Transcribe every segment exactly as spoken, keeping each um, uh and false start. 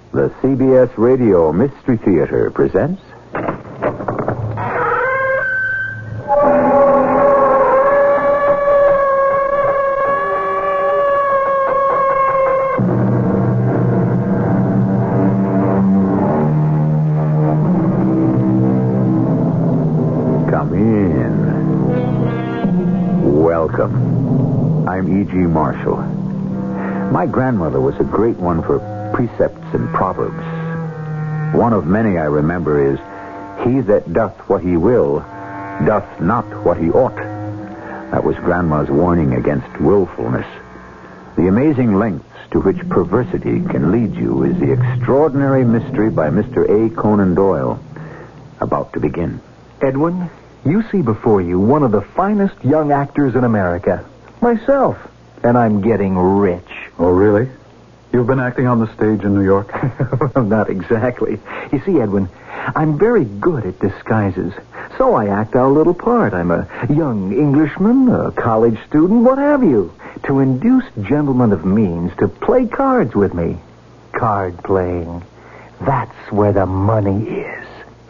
The C B S Radio Mystery Theater presents... Come in. Welcome. I'm E G. Marshall. My grandmother was a great one for precepts and proverbs. One of many I remember is, "He that doth what he will, doth not what he ought." That was Grandma's warning against willfulness. The amazing lengths to which perversity can lead you is the extraordinary mystery by Mister A. Conan Doyle. About to begin. Edwin, you see before you one of the finest young actors in America. Myself. And I'm getting rich. Oh, really? You've been acting on the stage in New York? Not exactly. You see, Edwin, I'm very good at disguises. So I act our little part. I'm a young Englishman, a college student, what have you, to induce gentlemen of means to play cards with me. Card playing. That's where the money is.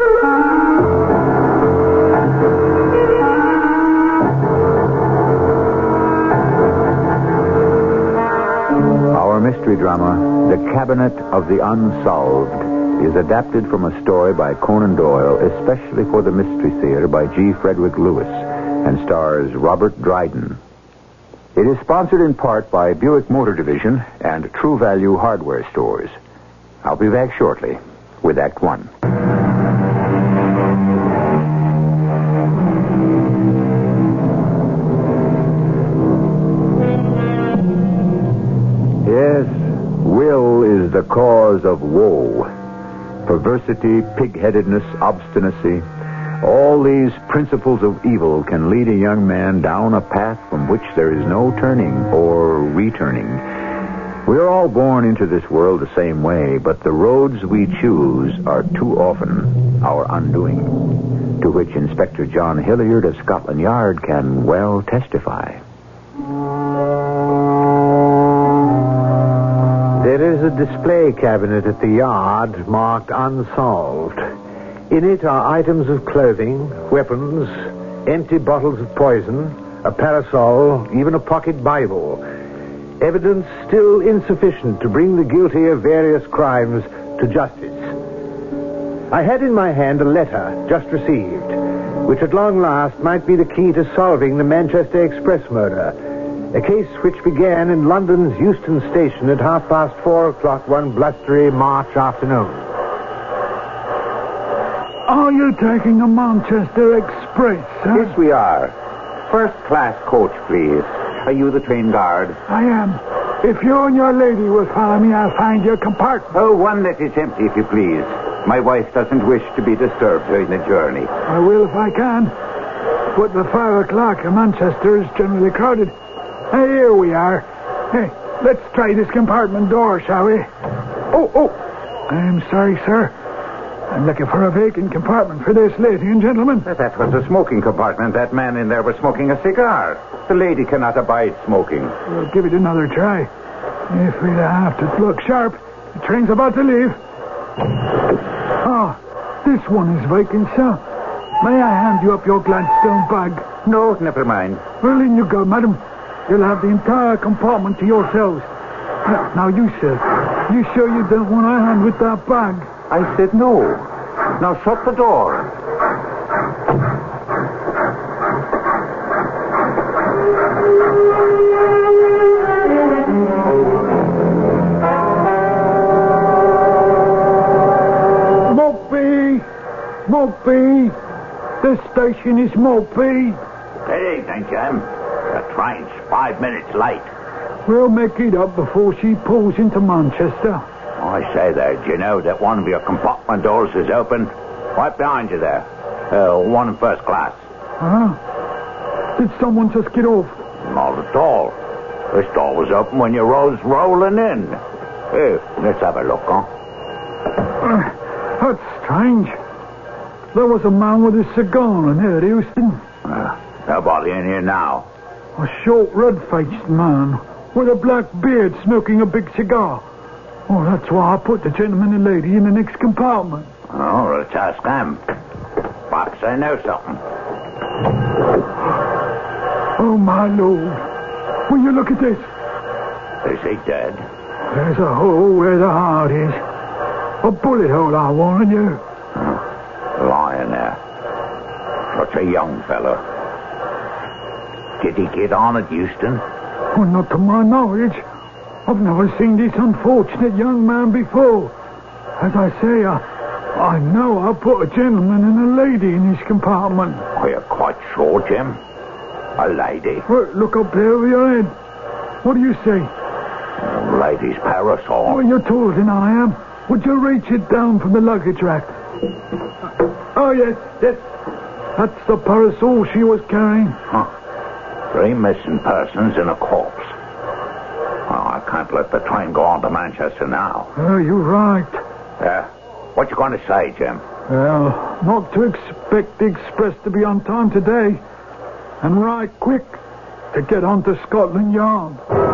Our mystery drama, The Cabinet of the Unsolved, is adapted from a story by Conan Doyle, especially for the Mystery Theater by G. Frederick Lewis, and stars Robert Dryden. It is sponsored in part by Buick Motor Division and True Value Hardware Stores. I'll be back shortly with Act One. Yes, will is the cause of woe. Perversity, pig-headedness, obstinacy, all these principles of evil can lead a young man down a path from which there is no turning or returning. We are all born into this world the same way, but the roads we choose are too often our undoing, to which Inspector John Hilliard of Scotland Yard can well testify. There is a display cabinet at the yard marked unsolved. In it are items of clothing, weapons, empty bottles of poison, a parasol, even a pocket Bible. Evidence still insufficient to bring the guilty of various crimes to justice. I had in my hand a letter just received, which at long last might be the key to solving the Manchester Express murder. A case which began in London's Euston Station at half past four o'clock one blustery March afternoon. Are you taking a Manchester Express, sir? Yes, we are. First class coach, please. Are you the train guard? I am. If you and your lady will follow me, I'll find your compartment. Oh, one that is empty, if you please. My wife doesn't wish to be disturbed during the journey. I will if I can. But the five o'clock in Manchester is generally crowded. Hey, here we are. Hey, let's try this compartment door, shall we? Oh, oh. I'm sorry, sir. I'm looking for a vacant compartment for this lady and gentleman. That was a smoking compartment. That man in there was smoking a cigar. The lady cannot abide smoking. We'll give it another try. If we have to look sharp, the train's about to leave. Ah, this one is vacant, sir. May I hand you up your Gladstone bag? No, never mind. Well, in you go, madam. You'll have the entire compartment to yourselves. Now, now you, sir. You sure you don't want a hand with that bag? I said no. Now shut the door. Mopey! Mopey! The station is Mopey. Hey, thank you. The train's five minutes late. We'll make it up before she pulls into Manchester. I say there, do you know that one of your compartment doors is open? Right behind you there. Uh, one in first class. Huh? Did someone just get off? Not at all. This door was open when you rose rolling in. Here, let's have a look, huh? Uh, that's strange. There was a man with a cigar in here, Houston. Uh, nobody in here now. A short, red-faced man with a black beard smoking a big cigar. Oh, that's why I put the gentleman and lady in the next compartment. Oh, let's ask them. Perhaps they know something. Oh, my Lord. Will you look at this? Is he dead? There's a hole where the heart is. A bullet hole, I warn you. Oh, lying there. Such a young fellow. Did he get on at Euston? Well, not to my knowledge. I've never seen this unfortunate young man before. As I say, I, I know I put a gentleman and a lady in his compartment. Are you quite sure, Jim? A lady? Well, look up there over your head. What do you say? A lady's parasol. Well, you're taller than I am. Would you reach it down from the luggage rack? Oh, yes, yes. That's the parasol she was carrying. Huh. Three missing persons and a corpse. Oh, I can't let the train go on to Manchester now. Oh, you're right. Yeah. What you going to say, Jim? Well, not to expect the express to be on time today. And right quick to get on to Scotland Yard.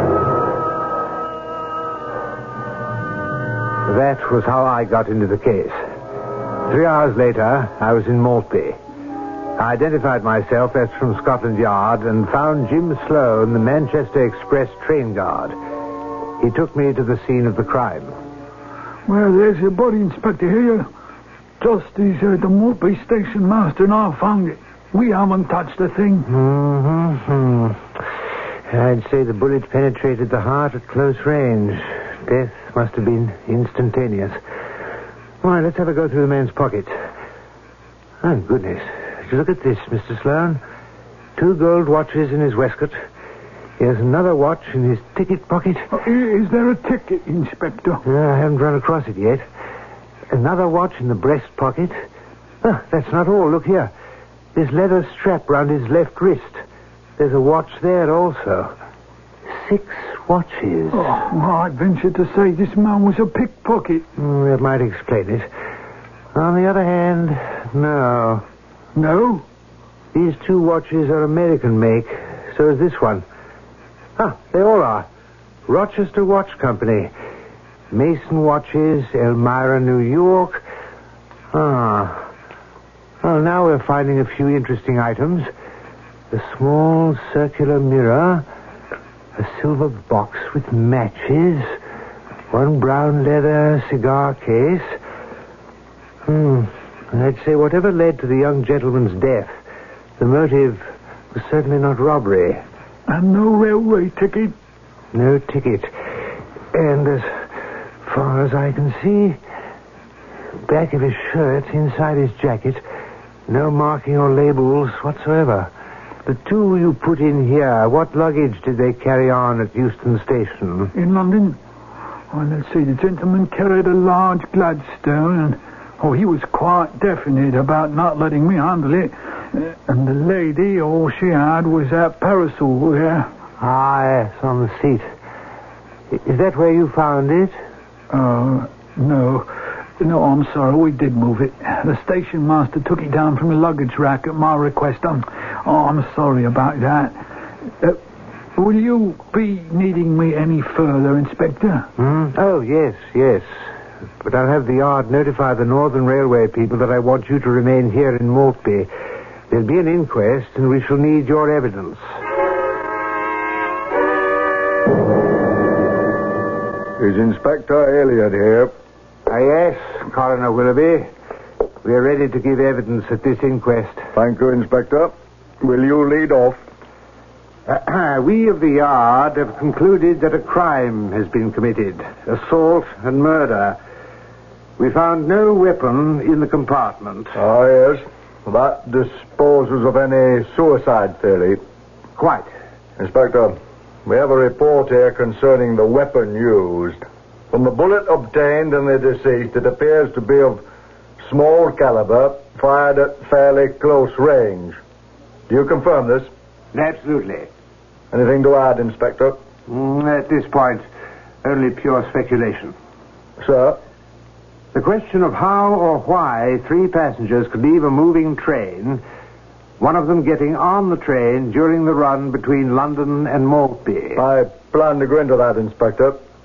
That was how I got into the case. Three hours later, I was in Maltby. I identified myself as from Scotland Yard and found Jim Sloan, the Manchester Express train guard. He took me to the scene of the crime. Well, there's your body, Inspector, here. Just as uh, the Maltby station master and I found it. We haven't touched a thing. Mm-hmm. I'd say the bullet penetrated the heart at close range. Death must have been instantaneous. All right, let's have a go through the man's pockets. Oh, goodness. Look at this, Mister Sloan. Two gold watches in his waistcoat. Here's another watch in his ticket pocket. Uh, is there a ticket, Inspector? Uh, I haven't run across it yet. Another watch in the breast pocket. Oh, that's not all. Look here. This leather strap round his left wrist. There's a watch there also. Six watches. Oh, well, I'd venture to say this man was a pickpocket. Mm, that might explain it. On the other hand, no. No? These two watches are American make. So is this one. Ah, they all are. Rochester Watch Company. Mason Watches, Elmira, New York. Ah. Well, now we're finding a few interesting items. A small circular mirror. A silver box with matches. One brown leather cigar case. Hmm. I'd say whatever led to the young gentleman's death, the motive was certainly not robbery. And no railway ticket? No ticket. And as far as I can see, back of his shirt, inside his jacket, no marking or labels whatsoever. The two you put in here, what luggage did they carry on at Euston Station? In London? Well, let's see, the gentleman carried a large Gladstone, and, oh, he was quite definite about not letting me handle it. Uh, and the lady, all she had was that parasol there. Ah, yes, on the seat. Is that where you found it? Uh, no. No, I'm sorry, we did move it. The station master took it down from the luggage rack at my request. I'm, oh, I'm sorry about that. Uh, will you be needing me any further, Inspector? Hmm? Oh, yes, yes. But I'll have the yard notify the Northern Railway people that I want you to remain here in Maltby. There'll be an inquest, and we shall need your evidence. Is Inspector Elliot here? Ah, yes, Coroner Willoughby. We're ready to give evidence at this inquest. Thank you, Inspector. Will you lead off? Uh, we of the yard have concluded that a crime has been committed. Assault and murder. We found no weapon in the compartment. Ah, yes. That disposes of any suicide theory. Quite. Inspector, we have a report here concerning the weapon used. From the bullet obtained in the deceased, it appears to be of small caliber, fired at fairly close range. Do you confirm this? Absolutely. Anything to add, Inspector? Mm, at this point, only pure speculation. Sir? The question of how or why three passengers could leave a moving train, one of them getting on the train during the run between London and Maltby. I plan to go into that, Inspector.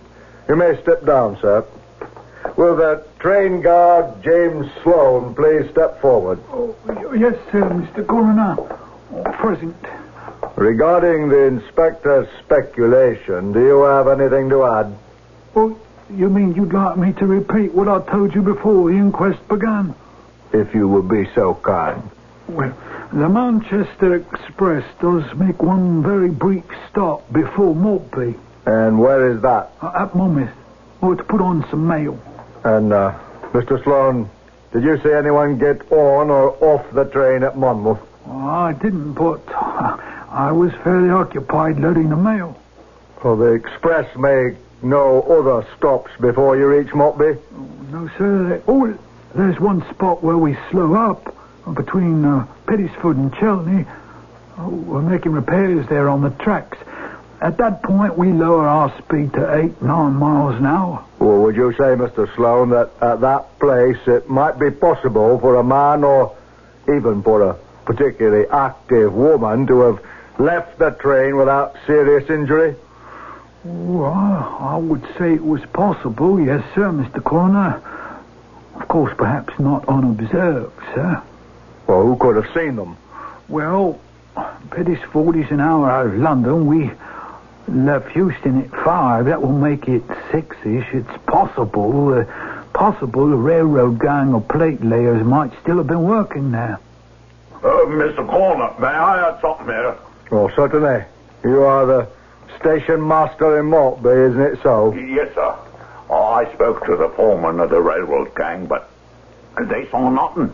You may step down, sir. Will the train guard, James Sloan, please step forward? Oh, yes, sir, Mister Coroner. Oh, present. Regarding the inspector's speculation, do you have anything to add? Oh, you mean you'd like me to repeat what I told you before the inquest began? If you would be so kind. Well, the Manchester Express does make one very brief stop before Maltby. And where is that? Uh, at Monmouth. Oh, to put on some mail. And, uh, Mister Sloan, did you see anyone get on or off the train at Monmouth? Oh, I didn't, but I was fairly occupied loading the mail. Well, the express make no other stops before you reach Maltby? Oh, no, sir. Oh, there's one spot where we slow up between uh, Pettisford and Chelney. Oh, we're making repairs there on the tracks. At that point, we lower our speed to eight, nine miles an hour. Well, would you say, Mister Sloan, that at that place it might be possible for a man or even for a particularly active woman to have left the train without serious injury? Oh, I, I would say it was possible, yes, sir, Mister Coroner. Of course, perhaps not unobserved, sir. Well, who could have seen them? Well, Pettisford is an hour out of London. We left Houston at five. That will make it six-ish. It's possible, uh, possible the railroad gang or plate layers might still have been working there. Uh, Mister Corner, may I add something here? Well, certainly. You are the station master in Maltby, isn't it so? Yes, sir. Oh, I spoke to the foreman of the railroad gang, but they saw nothing.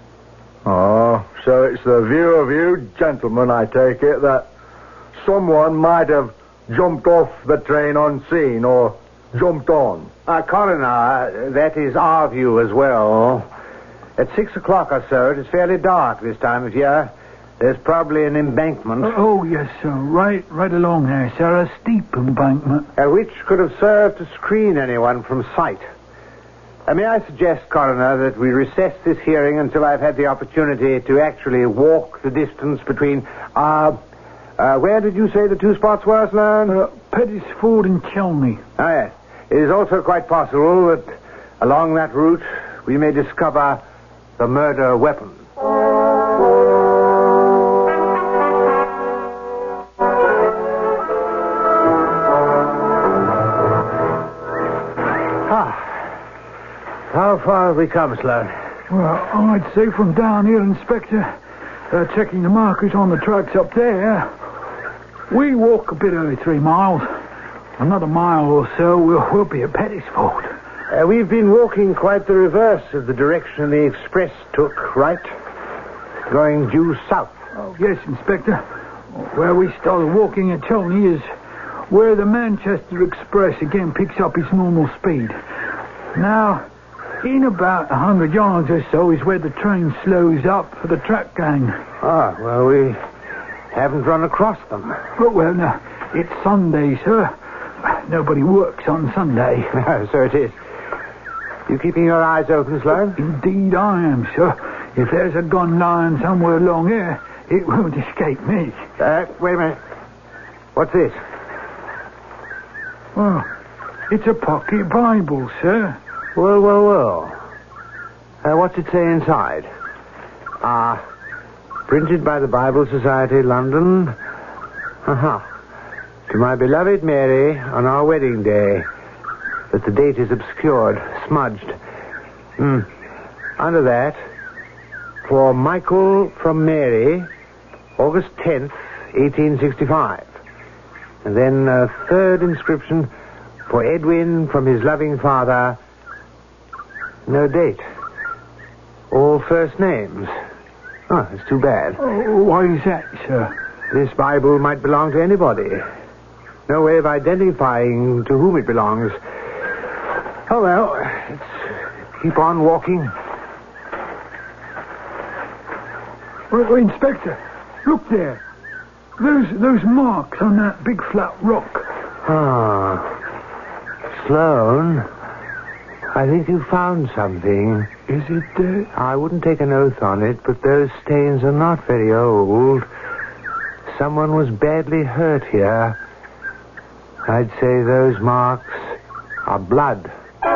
Oh, so it's the view of you gentlemen, I take it, that someone might have jumped off the train unseen or jumped on. Uh, Coroner, that is our view as well. At six o'clock or so, it is fairly dark this time of year. There's probably an embankment. Uh, oh, yes, sir. Right right along there, sir. A steep embankment. Uh, which could have served to screen anyone from sight. Uh, may I suggest, Coroner, that we recess this hearing until I've had the opportunity to actually walk the distance between... Uh, uh, where did you say the two spots were, Sloan? Uh, Pettisford and Chelney. Ah, yes. It is also quite possible that along that route we may discover the murder weapon. Ah. How far have we come, Sloan? Well, I'd say from down here, Inspector, uh, checking the markers on the tracks up there, we walk a bit over three miles. Another mile or so, we'll, we'll be at Pettisford. Uh, we've been walking quite the reverse of the direction the express took, right? Going due south. Oh, yes, Inspector. Where we started walking at Chelney is where the Manchester Express again picks up its normal speed. Now, in about a hundred yards or so is where the train slows up for the track gang. Ah, well, we haven't run across them. Oh, well, no, it's Sunday, sir. Nobody works on Sunday. So it is. You keeping your eyes open, Sloan? Indeed I am, sir. If there's a gun lying somewhere along here, it won't escape me. Uh, wait a minute. What's this? Oh, it's a pocket Bible, sir. Well, well, well. Uh, what's it say inside? Ah, printed by the Bible Society, London. Uh-huh. To my beloved Mary on our wedding day. But the date is obscured, smudged. Hmm. Under that, for Michael from Mary, August tenth, eighteen sixty-five. And then a third inscription, for Edwin from his loving father. No date. All first names. Oh, it's too bad. Oh, why is that, sir? This Bible might belong to anybody. No way of identifying to whom it belongs. Oh, well, let's keep on walking. Oh, oh, Inspector, look there. Those those marks on that big flat rock. Ah. Sloan, I think you found something. Is it, uh... I wouldn't take an oath on it, but those stains are not very old. Someone was badly hurt here. I'd say those marks Our blood.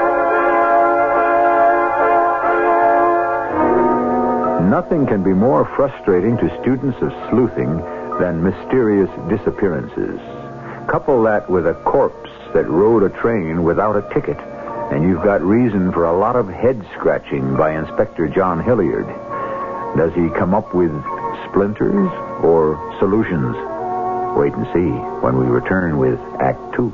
Nothing can be more frustrating to students of sleuthing than mysterious disappearances. Couple that with a corpse that rode a train without a ticket, and you've got reason for a lot of head scratching by Inspector John Hilliard. Does he come up with splinters or solutions? Wait and see when we return with Act Two.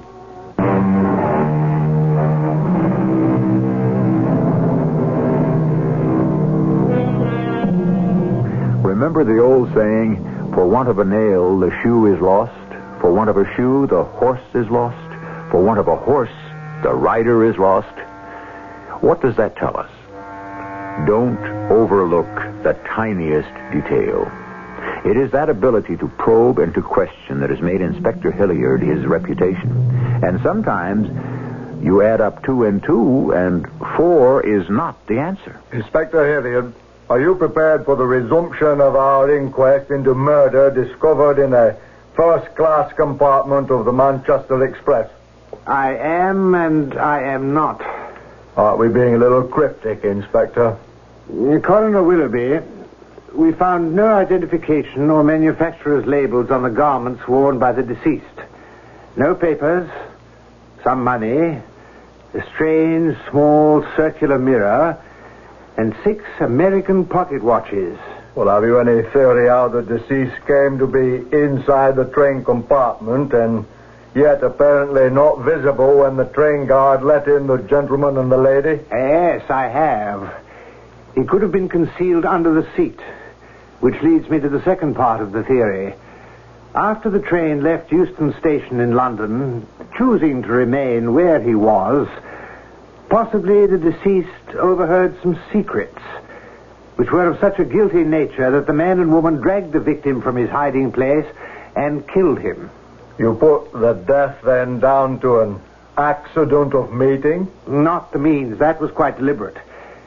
Remember the old saying, for want of a nail, the shoe is lost. For want of a shoe, the horse is lost. For want of a horse, the rider is lost. What does that tell us? Don't overlook the tiniest detail. It is that ability to probe and to question that has made Inspector Hilliard his reputation. And sometimes you add up two and two, and four is not the answer. Inspector Hilliard, are you prepared for the resumption of our inquest into murder discovered in a first-class compartment of the Manchester Express? I am and I am not. Aren't we being a little cryptic, Inspector? Coroner Willoughby, we found no identification or manufacturer's labels on the garments worn by the deceased. No papers, some money, a strange small circular mirror, and six American pocket watches. Well, have you any theory how the deceased came to be inside the train compartment and yet apparently not visible when the train guard let in the gentleman and the lady? Yes, I have. He could have been concealed under the seat, which leads me to the second part of the theory. After the train left Euston Station in London, choosing to remain where he was, possibly the deceased overheard some secrets, which were of such a guilty nature that the man and woman dragged the victim from his hiding place and killed him. You put the death then down to an accident of meeting? Not the means. That was quite deliberate.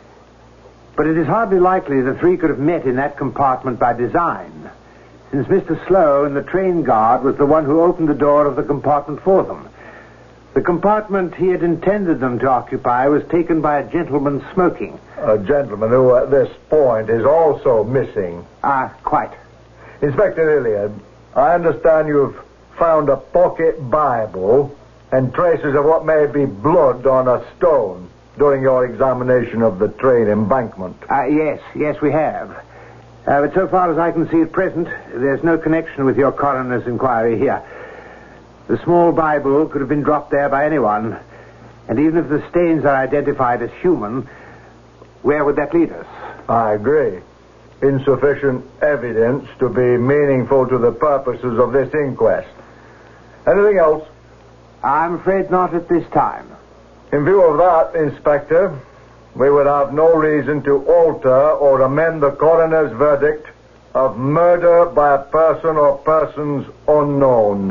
But it is hardly likely the three could have met in that compartment by design, since Mister Slow and the train guard was the one who opened the door of the compartment for them. The compartment he had intended them to occupy was taken by a gentleman smoking. A gentleman who, at this point, is also missing. Ah, quite. Inspector Hilliard, I understand you've found a pocket Bible and traces of what may be blood on a stone during your examination of the train embankment. Uh, yes, yes, we have. Uh, but so far as I can see at present, there's no connection with your coroner's inquiry here. The small Bible could have been dropped there by anyone, and even if the stains are identified as human, where would that lead us? I agree. Insufficient evidence to be meaningful to the purposes of this inquest. Anything else? I'm afraid not at this time. In view of that, Inspector, we would have no reason to alter or amend the coroner's verdict of murder by a person or persons unknown.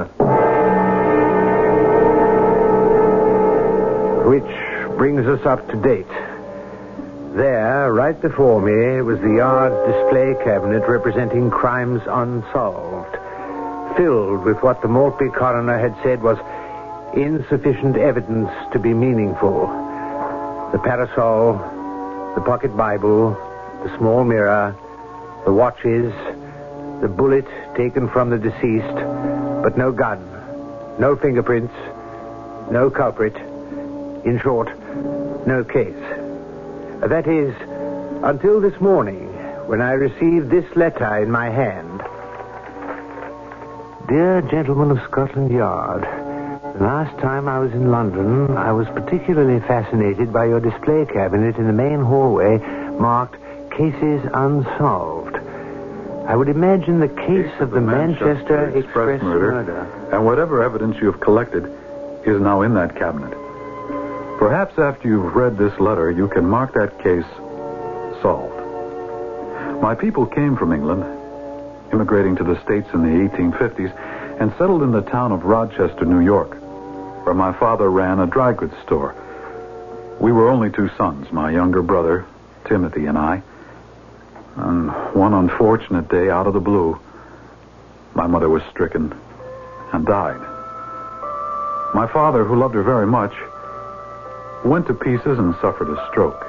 Which brings us up to date. There, right before me, was the yard display cabinet representing crimes unsolved, filled with what the Maltby coroner had said was insufficient evidence to be meaningful. The parasol, the pocket Bible, the small mirror, the watches, the bullet taken from the deceased, but no gun, no fingerprints, no culprit. In short, no case. That is, until this morning, when I received this letter in my hand. Dear gentlemen of Scotland Yard, the last time I was in London, I was particularly fascinated by your display cabinet in the main hallway marked Cases Unsolved. I would imagine the case of the Manchester Express murder. And whatever evidence you have collected is now in that cabinet. Perhaps after you've read this letter, you can mark that case solved. My people came from England, immigrating to the States in the eighteen fifties, and settled in the town of Rochester, New York, where my father ran a dry goods store. We were only two sons, my younger brother, Timothy, and I. And one unfortunate day, out of the blue, my mother was stricken and died. My father, who loved her very much, went to pieces and suffered a stroke.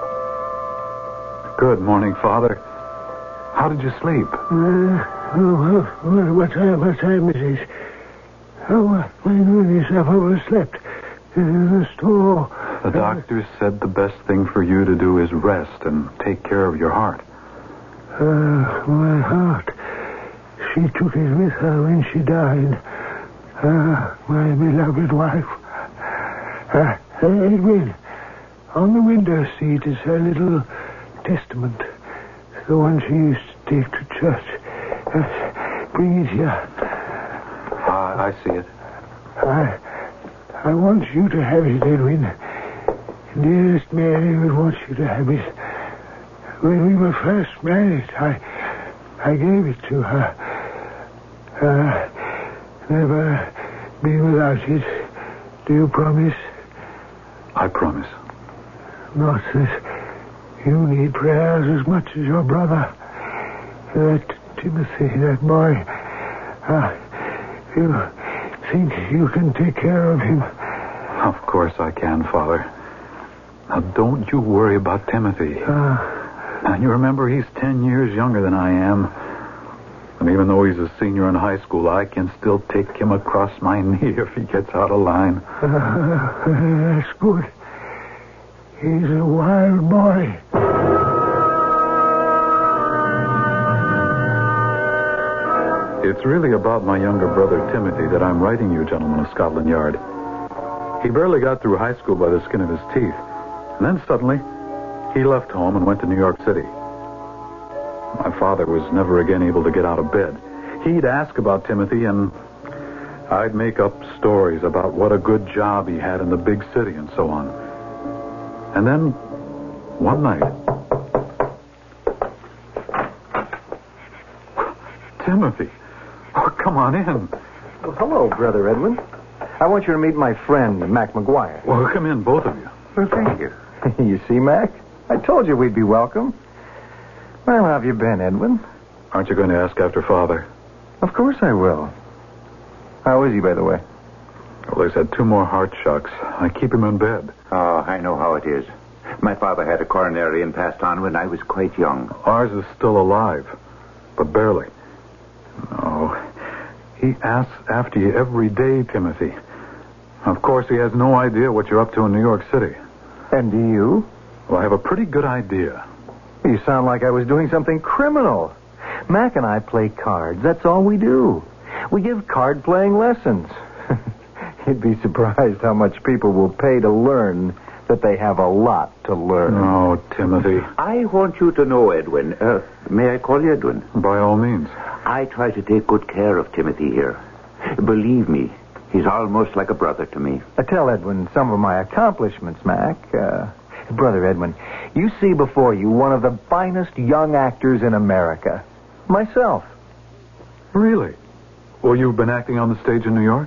Good morning, Father. How did you sleep? Uh, oh, oh, what time, what time is it? Oh, my goodness, I've overslept. In the store. The doctor said the best thing for you to do is rest and take care of your heart. Uh, my heart. She took it with her when she died. Uh, my beloved wife. Uh, Edwin, on the window seat is her little testament. The one she used to take to church. Uh, bring it here. Ah, I see it. I, I want you to have it, Edwin. Dearest Mary would want you to have it. When we were first married, I, I gave it to her. Uh, never be without it. Do you promise? I promise. Not that you need prayers as much as your brother. That Timothy, that boy. Uh, you think you can take care of him? Of course I can, Father. Now, don't you worry about Timothy. Uh, and you remember, he's ten years younger than I am. And even though he's a senior in high school, I can still take him across my knee if he gets out of line. Uh, that's good. He's a wild boy. It's really about my younger brother, Timothy, that I'm writing you, gentlemen of Scotland Yard. He barely got through high school by the skin of his teeth. And then suddenly, he left home and went to New York City. My father was never again able to get out of bed. He'd ask about Timothy, and I'd make up stories about what a good job he had in the big city and so on. And then, one night... Timothy! Oh, come on in. Well, hello, Brother Edwin. I want you to meet my friend, Mac McGuire. Well, come in, both of you. Well, thank you. You see, Mac? I told you we'd be welcome. Well, how have you been, Edwin? Aren't you going to ask after Father? Of course I will. How is he, by the way? Well, he's had two more heart shocks. I keep him in bed. Oh, I know how it is. My father had a coronary and passed on when I was quite young. Ours is still alive, but barely. No. He asks after you every day, Timothy. Of course, he has no idea what you're up to in New York City. And do you? Well, I have a pretty good idea. You sound like I was doing something criminal. Mac and I play cards. That's all we do. We give card-playing lessons. You'd be surprised how much people will pay to learn that they have a lot to learn. Oh, Timothy. I want you to know, Edwin. Uh, may I call you Edwin? By all means. I try to take good care of Timothy here. Believe me, he's almost like a brother to me. I tell Edwin some of my accomplishments, Mac. Uh, Brother Edwin, you see before you one of the finest young actors in America. Myself. Really? Well, you've been acting on the stage in New York?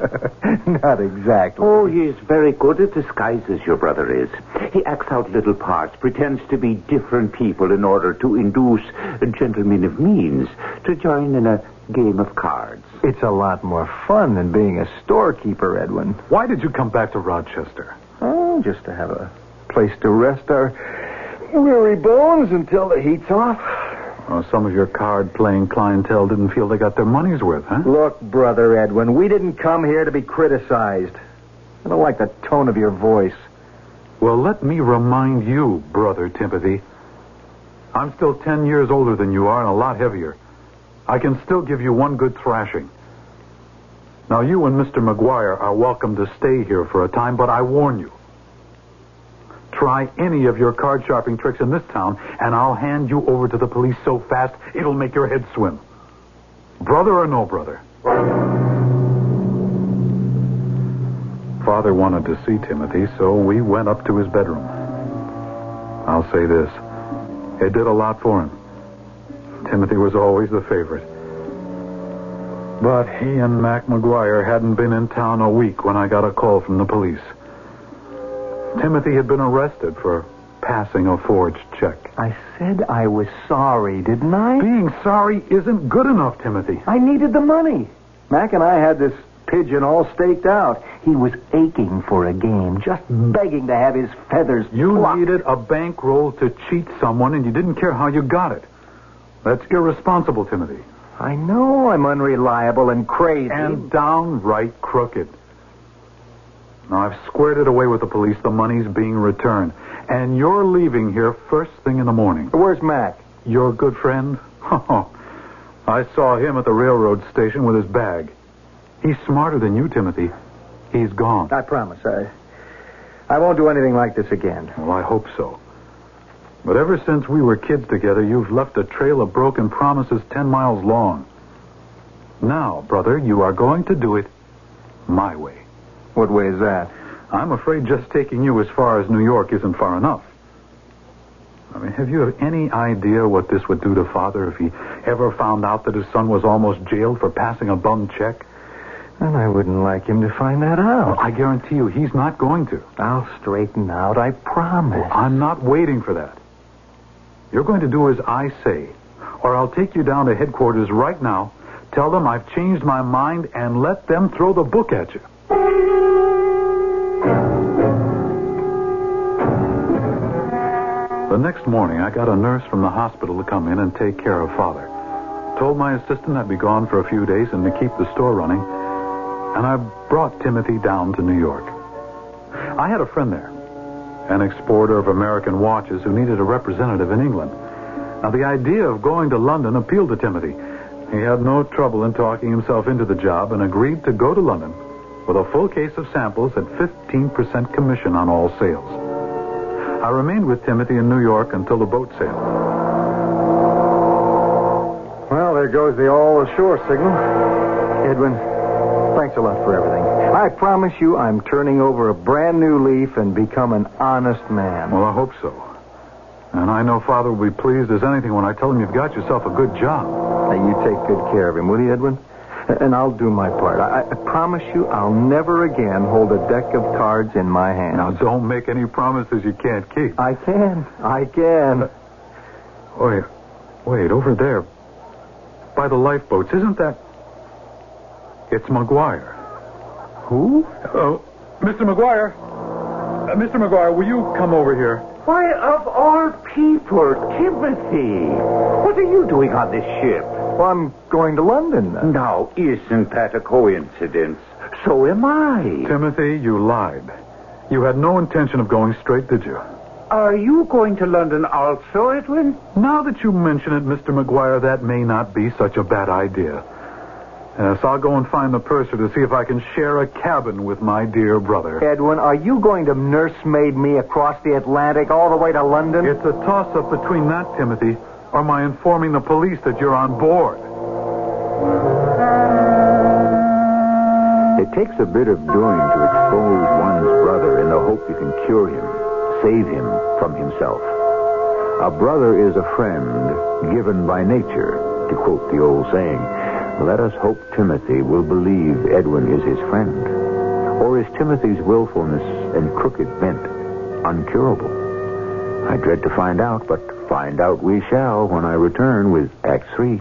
Not exactly. Oh, he's very good at disguises, your brother is. He acts out little parts, pretends to be different people in order to induce gentlemen of means to join in a game of cards. It's a lot more fun than being a storekeeper, Edwin. Why did you come back to Rochester? Oh, just to have a place to rest our weary bones until the heat's off. Oh, some of your card-playing clientele didn't feel they got their money's worth, huh? Look, Brother Edwin, we didn't come here to be criticized. I don't like the tone of your voice. Well, let me remind you, Brother Timothy. I'm still ten years older than you are and a lot heavier. I can still give you one good thrashing. Now, you and Mister McGuire are welcome to stay here for a time, but I warn you. Try any of your card sharping tricks in this town, and I'll hand you over to the police so fast it'll make your head swim. Brother or no brother? Father wanted to see Timothy, so we went up to his bedroom. I'll say this. It did a lot for him. Timothy was always the favorite. But he and Mac McGuire hadn't been in town a week when I got a call from the police. Timothy had been arrested for passing a forged check. I said I was sorry, didn't I? Being sorry isn't good enough, Timothy. I needed the money. Mac and I had this pigeon all staked out. He was aching for a game, just begging to have his feathers You plucked. needed a bankroll to cheat someone, and you didn't care how you got it. That's irresponsible, Timothy. I know I'm unreliable and crazy. And downright crooked. Now, I've squared it away with the police. The money's being returned. And you're leaving here first thing in the morning. Where's Mac? Your good friend? I saw him at the railroad station with his bag. He's smarter than you, Timothy. He's gone. I promise. I, I won't do anything like this again. Well, I hope so. But ever since we were kids together, you've left a trail of broken promises ten miles long. Now, brother, you are going to do it my way. What way is that? I'm afraid just taking you as far as New York isn't far enough. I mean, have you any idea what this would do to Father if he ever found out that his son was almost jailed for passing a bum check? And I wouldn't like him to find that out. Well, I guarantee you he's not going to. I'll straighten out, I promise. Well, I'm not waiting for that. You're going to do as I say, or I'll take you down to headquarters right now, tell them I've changed my mind, and let them throw the book at you. The next morning, I got a nurse from the hospital to come in and take care of Father. Told my assistant I'd be gone for a few days and to keep the store running, and I brought Timothy down to New York. I had a friend there, an exporter of American watches who needed a representative in England. Now, the idea of going to London appealed to Timothy. He had no trouble in talking himself into the job and agreed to go to London with a full case of samples at fifteen percent commission on all sales. I remained with Timothy in New York until the boat sailed. Well, there goes the all-ashore signal. Edwin, thanks a lot for everything. I promise you I'm turning over a brand new leaf and become an honest man. Well, I hope so. And I know Father will be pleased as anything when I tell him you've got yourself a good job. Now, you take good care of him, will you, Edwin? And I'll do my part. I, I promise you I'll never again hold a deck of cards in my hand. Now, don't make any promises you can't keep. I can. I can. Wait, wait, over there, by the lifeboats, isn't that... It's McGuire. Who? Oh, Mister McGuire. Uh, Mister McGuire, will you come over here? Why, of all people, Timothy, what are you doing on this ship? Well, I'm going to London. Now, isn't that a coincidence? So am I. Timothy, you lied. You had no intention of going straight, did you? Are you going to London also, Edwin? Now that you mention it, Mister McGuire, that may not be such a bad idea. Yes, I'll go and find the purser to see if I can share a cabin with my dear brother. Edwin, are you going to nursemaid me across the Atlantic all the way to London? It's a toss-up between that, Timothy, or my informing the police that you're on board. It takes a bit of doing to expose one's brother in the hope you can cure him, save him from himself. A brother is a friend given by nature, to quote the old saying. Let us hope Timothy will believe Edwin is his friend. Or is Timothy's willfulness and crooked bent uncurable? I dread to find out, but find out we shall when I return with Act Three.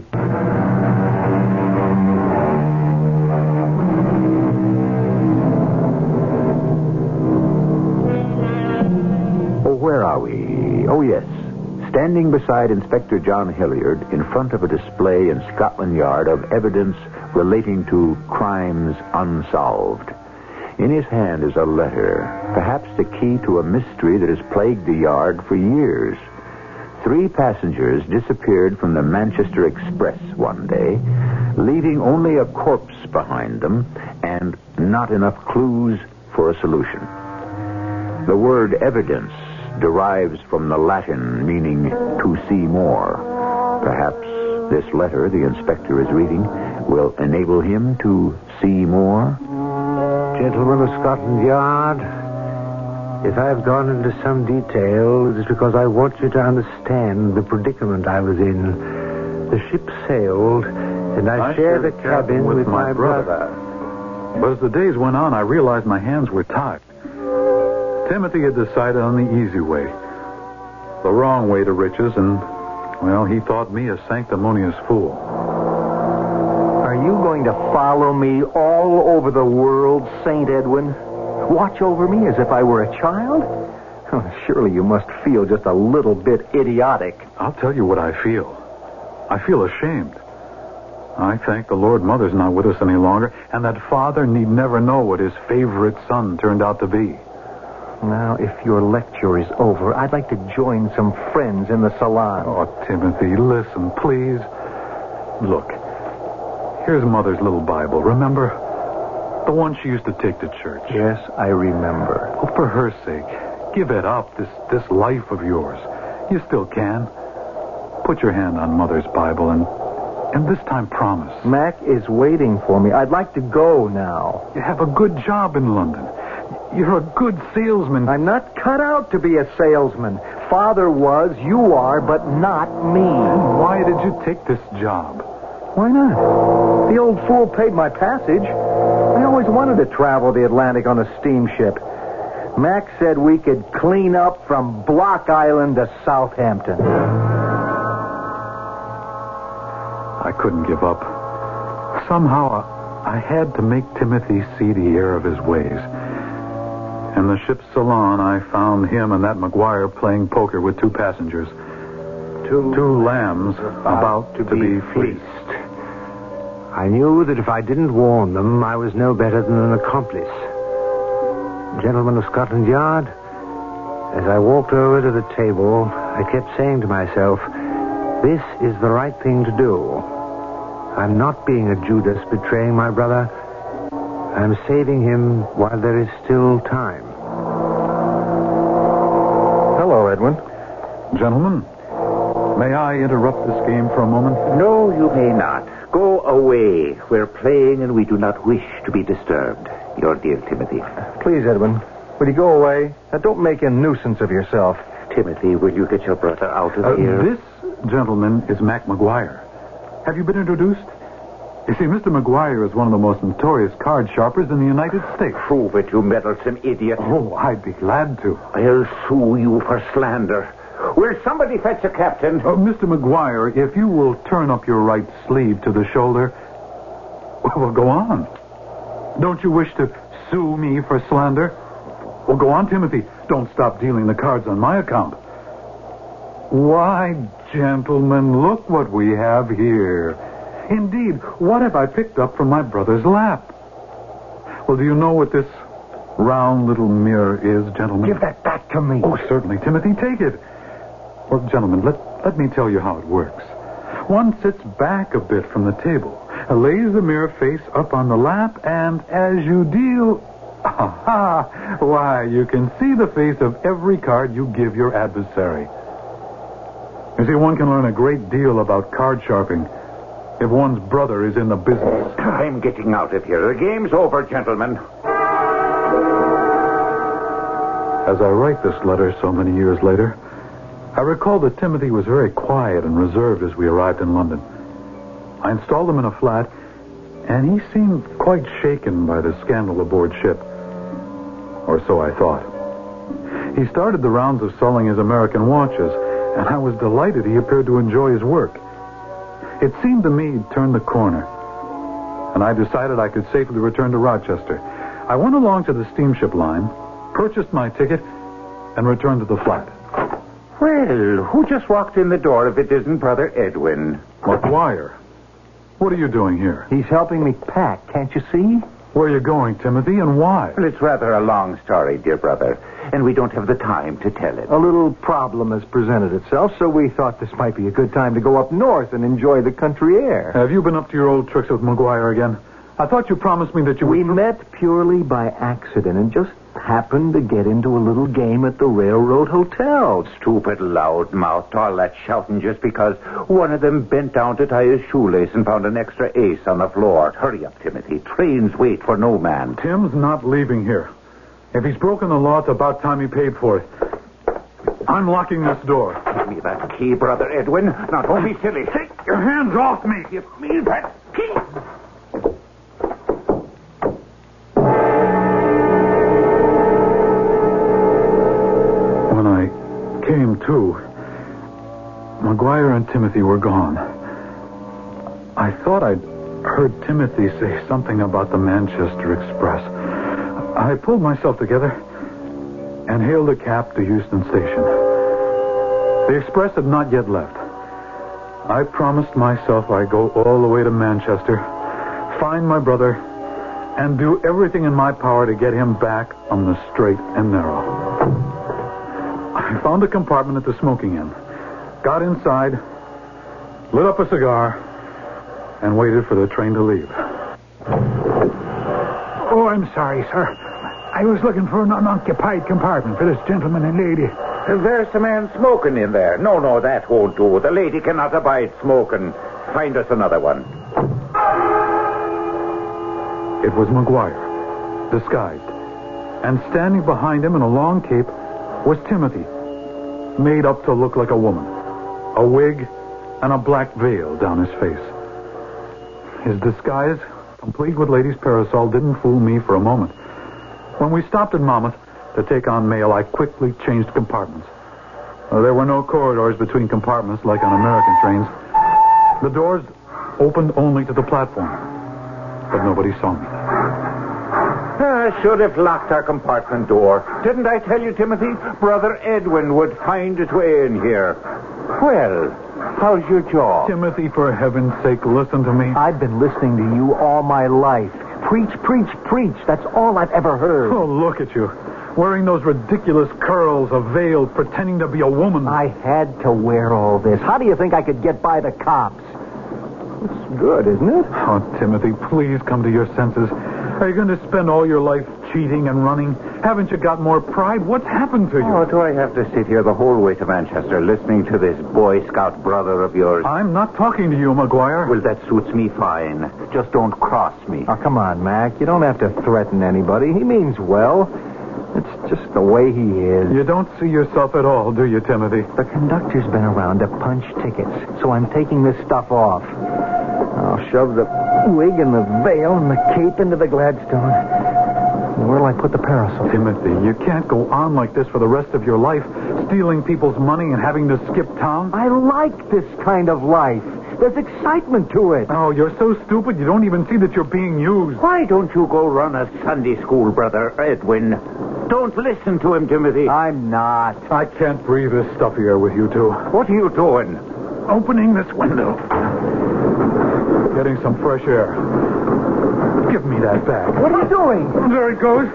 Oh, where are we? Oh, yes. Standing beside Inspector John Hilliard in front of a display in Scotland Yard of evidence relating to crimes unsolved. In his hand is a letter, perhaps the key to a mystery that has plagued the yard for years. Three passengers disappeared from the Manchester Express one day, leaving only a corpse behind them and not enough clues for a solution. The word evidence derives from the Latin meaning to see more. Perhaps this letter the inspector is reading will enable him to see more. Gentlemen of Scotland Yard, if I've gone into some detail, it is because I want you to understand the predicament I was in. The ship sailed, and I, I shared a cabin with, with my brother. brother. But as the days went on, I realized my hands were tied. Timothy had decided on the easy way, the wrong way to riches, and, well, he thought me a sanctimonious fool. Are you going going to follow me all over the world, Saint Edwin? Watch over me as if I were a child? Oh, surely you must feel just a little bit idiotic. I'll tell you what I feel. I feel ashamed. I thank the Lord Mother's not with us any longer, and that Father need never know what his favorite son turned out to be. Now, if your lecture is over, I'd like to join some friends in the salon. Oh, Timothy, listen, please. Look, here's Mother's little Bible, remember? The one she used to take to church. Yes, I remember. Oh, for her sake, give it up, this, this life of yours. You still can. Put your hand on Mother's Bible and, and this time promise. Mac is waiting for me. I'd like to go now. You have a good job in London. You're a good salesman. I'm not cut out to be a salesman. Father was, you are, but not me. Why did you take this job? Why not? The old fool paid my passage. I always wanted to travel the Atlantic on a steamship. Mac said we could clean up from Block Island to Southampton. I couldn't give up. Somehow I had to make Timothy see the error of his ways. In the ship's salon, I found him and that McGuire playing poker with two passengers. Two, two lambs about to, to be fleeced. I knew that if I didn't warn them, I was no better than an accomplice. Gentlemen of Scotland Yard, as I walked over to the table, I kept saying to myself, this is the right thing to do. I'm not being a Judas betraying my brother. I'm saving him while there is still time. Hello, Edwin. Gentlemen, may I interrupt this game for a moment? No, you may not. Go away. We're playing and we do not wish to be disturbed. Your dear Timothy. Please, Edwin, will you go away? Now, don't make a nuisance of yourself. Timothy, will you get your brother out of Uh, here? this gentleman is Mac McGuire. Have you been introduced? You see, Mister McGuire is one of the most notorious card sharpers in the United States. Prove it, you meddlesome idiot. Oh, I'd be glad to. I'll sue you for slander. Will somebody fetch a captain? Uh, Mister McGuire, if you will turn up your right sleeve to the shoulder, well, go on. Don't you wish to sue me for slander? Well, go on, Timothy. Don't stop dealing the cards on my account. Why, gentlemen, look what we have here. Indeed, what have I picked up from my brother's lap? Well, do you know what this round little mirror is, gentlemen? Give that back to me. Oh, certainly, Timothy, take it. Well, gentlemen, let, let me tell you how it works. One sits back a bit from the table, lays the mirror face up on the lap, and as you deal... Aha! Why, you can see the face of every card you give your adversary. You see, one can learn a great deal about card sharping if one's brother is in the business. I'm getting out of here. The game's over, gentlemen. As I write this letter so many years later, I recall that Timothy was very quiet and reserved as we arrived in London. I installed him in a flat, and he seemed quite shaken by the scandal aboard ship. Or so I thought. He started the rounds of selling his American watches, and I was delighted he appeared to enjoy his work. It seemed to me he'd turned the corner, and I decided I could safely return to Rochester. I went along to the steamship line, purchased my ticket, and returned to the flat. Well, who just walked in the door if it isn't Brother Edwin? McGuire, what are you doing here? He's helping me pack, can't you see? Where are you going, Timothy, and why? Well, it's rather a long story, dear brother, and we don't have the time to tell it. A little problem has presented itself, so we thought this might be a good time to go up north and enjoy the country air. Have you been up to your old tricks with McGuire again? I thought you promised me that you We would... met purely by accident and just happened to get into a little game at the Railroad Hotel. Stupid loudmouth, all that shouting just because one of them bent down to tie his shoelace and found an extra ace on the floor. Hurry up, Timothy. Trains wait for no man. Tim's not leaving here. If he's broken the law, it's about time he paid for it. I'm locking this door. Give me that key, Brother Edwin. Now, don't be silly. Take your hands off me. Give me that key. When I came to, McGuire and Timothy were gone. I thought I'd heard Timothy say something about the Manchester Express. I pulled myself together and hailed a cab to Euston Station. The express had not yet left. I promised myself I'd go all the way to Manchester, find my brother, and do everything in my power to get him back on the straight and narrow. I found a compartment at the smoking inn, got inside, lit up a cigar, and waited for the train to leave. Oh, I'm sorry, sir. I was looking for an unoccupied compartment for this gentleman and lady. There's a man smoking in there. No, no, that won't do. The lady cannot abide smoking. Find us another one. It was McGuire, disguised. And standing behind him in a long cape was Timothy, made up to look like a woman. A wig and a black veil down his face. His disguise, complete with lady's parasol, didn't fool me for a moment. When we stopped at Monmouth to take on mail, I quickly changed compartments. Uh, there were no corridors between compartments like on American trains. The doors opened only to the platform, but nobody saw me. I should have locked our compartment door. Didn't I tell you, Timothy? Brother Edwin would find his way in here. Well, how's your jaw? Timothy, for heaven's sake, listen to me. I've been listening to you all my life. Preach, preach, preach. That's all I've ever heard. Oh, look at you. Wearing those ridiculous curls, a veil, pretending to be a woman. I had to wear all this. How do you think I could get by the cops? It's good, isn't it? Oh, Timothy, please come to your senses. Are you going to spend all your life cheating and running? Haven't you got more pride? What's happened to you? Oh, do I have to sit here the whole way to Manchester listening to this Boy Scout brother of yours? I'm not talking to you, McGuire. Well, that suits me fine. Just don't cross me. Oh, come on, Mac. You don't have to threaten anybody. He means well. It's just the way he is. You don't see yourself at all, do you, Timothy? The conductor's been around to punch tickets, so I'm taking this stuff off. I'll shove the wig and the veil and the cape into the Gladstone. Where'll I put the parasol? Timothy, you can't go on like this for the rest of your life, stealing people's money and having to skip town. I like this kind of life. There's excitement to it. Oh, you're so stupid you don't even see that you're being used. Why don't you go run a Sunday school, Brother Edwin? Don't listen to him, Timothy. I'm not. I can't breathe this stuff here with you two. What are you doing? Opening this window. Getting some fresh air. Give me that bag. What are you doing? There it goes.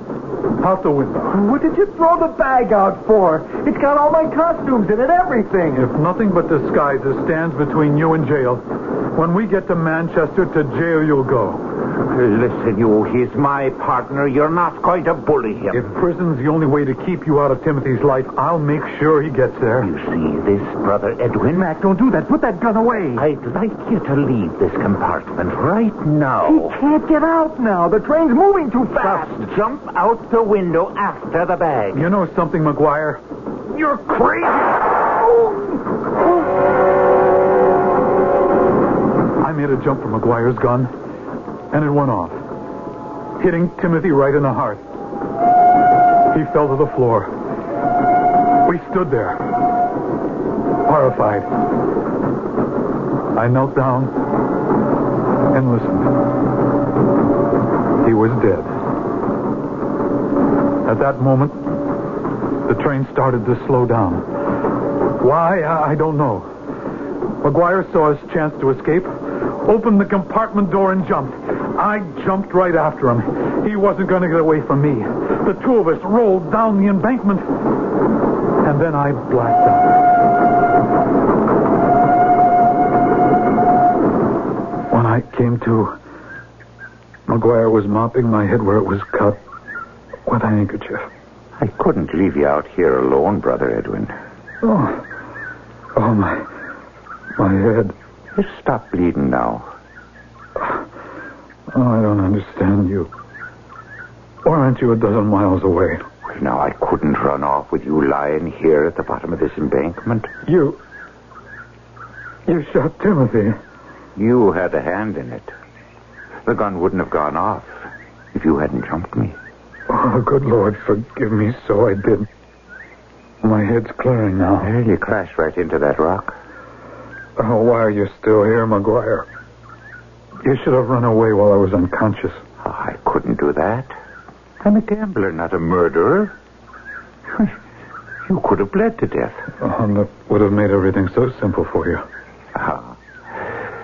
Out the window. What did you throw the bag out for? It's got all my costumes in it, everything. If nothing but disguises stands between you and jail, when we get to Manchester, to jail you'll go. Listen, you, he's my partner. You're not going to bully him. If prison's the only way to keep you out of Timothy's life, I'll make sure he gets there. You see this, Brother Edwin? Mac, don't do that. Put that gun away. I'd like you to leave this compartment right now. He can't get out now. The train's moving too fast. Just jump out the window after the bag. You know something, McGuire? You're crazy. I made a jump for McGuire's gun, and it went off, hitting Timothy right in the heart. He fell to the floor. We stood there, horrified. I knelt down and listened. He was dead. At that moment, the train started to slow down. Why, I don't know. McGuire saw his chance to escape, opened the compartment door and jumped. I jumped right after him. He wasn't going to get away from me. The two of us rolled down the embankment, and then I blacked out. When I came to, McGuire was mopping my head where it was cut with a handkerchief. I couldn't leave you out here alone, Brother Edwin. Oh, oh my, my head. Just stop bleeding now. Oh, I don't understand you. Or aren't you a dozen miles away? Well, now, I couldn't run off with you lying here at the bottom of this embankment. You... You shot Timothy. You had a hand in it. The gun wouldn't have gone off if you hadn't jumped me. Oh, good Lord, forgive me, so I did. My head's clearing now. Well, you crashed right into that rock. Oh, why are you still here, McGuire? You should have run away while I was unconscious. Oh, I couldn't do that. I'm a gambler, not a murderer. You could have bled to death. Oh, and that would have made everything so simple for you. Oh,